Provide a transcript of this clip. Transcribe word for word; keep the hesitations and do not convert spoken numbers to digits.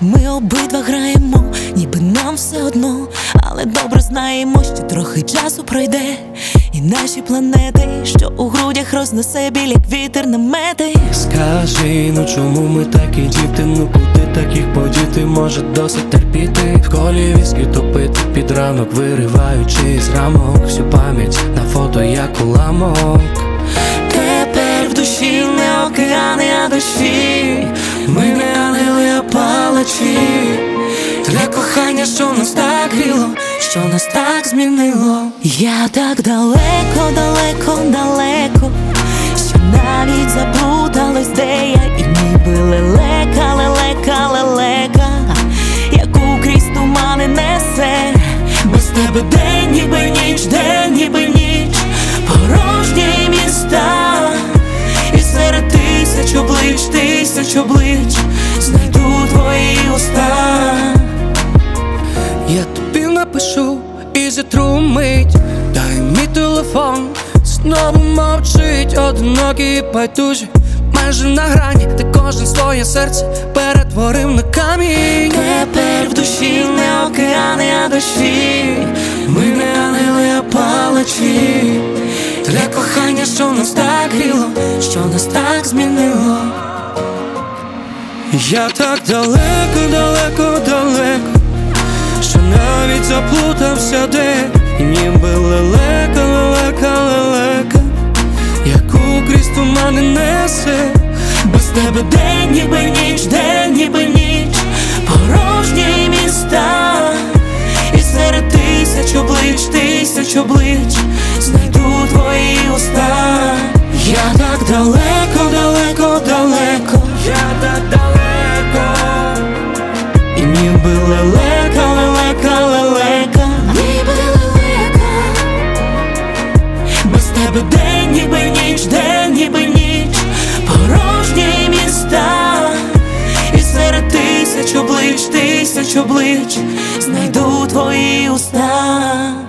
Ми обидва граємо, ніби нам все одно, але добре знаємо, що трохи часу пройде, і наші планети, що у грудях рознесе біль, як вітер намети. Скажи, ну чому ми такі діти? Ну куди таких подіти? Може досить терпіти? В колі віскі топити під ранок, вириваючи з рамок всю пам'ять на фото, як уламок. Тепер в душі не океани, а дощі. Ми не ангели, а палачі. Для кохання, що нас так гріло, що нас так змінило. Я так далеко, далеко, далеко, що навіть заплуталась, де я. І ніби лелека, лелека, лелека, яку крізь тумани несе. Без тебе день, ніби ніч, день, ніби ніч, порожні міста. І серед тисяч облич, тисяч облич знайду твої уста. Я тобі напишу і зітру мить. Дай мій телефон, знову мовчить. Одинокий і байдужі, майже на грані, де кожен своє серце перетворив на камінь. Тепер в душі не океани, а дощі. Ми не ангели, а палачі. Для кохання, що нас так гріло, що нас так змінило. Я так далеко, далеко, далеко, що навіть заплутався де. І ніби лелека, лелека, лелека, яку крізь тумани несе. Без тебе день, ніби ніч, день, ніби ніч, порожні міста. І серед тисяч облич, тисяч облич знайду твої уста. Я так далеко, далеко, далеко, Я так далеко, і ніби лелека, лелека, лелека, ніби лелека. Без тебе день, ніби ніч, день, ніби ніч, порожні міста. І серед тисяч облич, тисяч облич знайду твої уста.